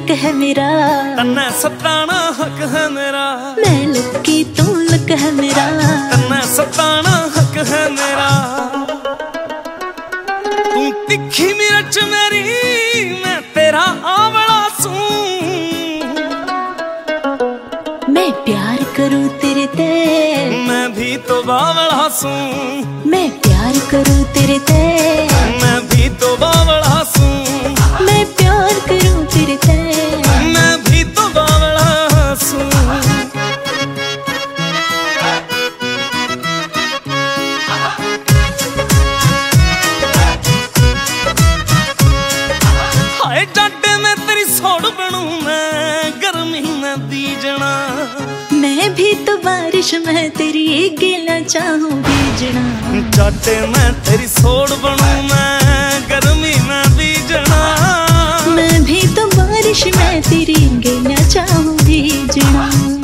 हक है मेरा, तन्ने सताना हक है मेरा। मैं लुकी तू लुक है मेरा, तन्ने सताना हक है मेरा। तू तिखी मिर्च मेरी, मैं तेरा आंवला सूं। मैं प्यार करूं तेरे ते, मैं भी तो बावला सूं। मैं प्यार करूं तेरे ते, मैं भी तो बावला सूं। मैं प्यार करूं तेरे ते, मैं भी तो बावला सूं। हाय जाडे में तेरी सोड़ बनूं मैं, गर्मी में बीजना। मैं भी तो बारिश में तेरी गिला चाहूं भीजना। जाडे में तेरी सोड़ बनूं मैं, गर्मी में बीजना। मैं भी तो बारिश में तेरी गिला चाहूं भीजना।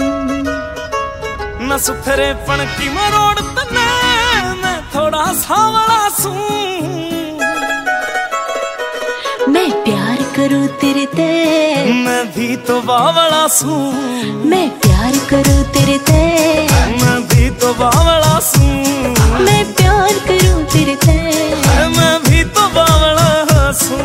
न सुथरे पन की मरोड़ तने, मैं थोड़ा सावला सूं। मैं प्यार करूं तेरे ते, मैं भी तो बावला सूं। मैं प्यार करूं तेरे ते, मैं भी तो बावला सूं। मैं प्यार करूं तेरे ते, मैं भी तो बावला सूं।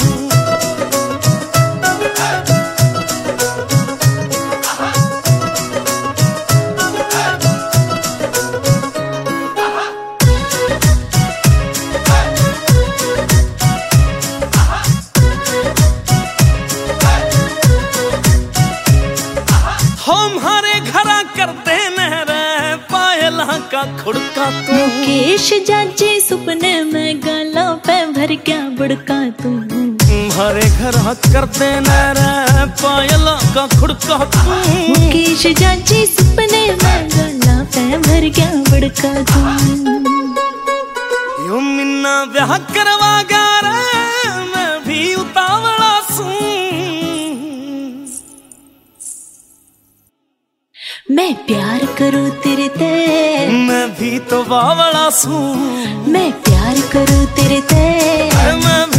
हमारे घरा करते नहरे पायला का खुड़का तू। मुकेश जाजे सुपने में गाला पे भर क्या बुड़का तू। हमारे घरा करते नहरे पायला का खुड़का तू। मुकेश जाजे सुपने में गाला पे भर क्या बुड़का तू। यूं मिन्ना ब्याह करवा गा रे, मैं भी उतावला सूं। मैं प्यार करूं तेरे ते, मैं भी तो बावला सूं। मैं प्यार करूं तेरे ते, मैं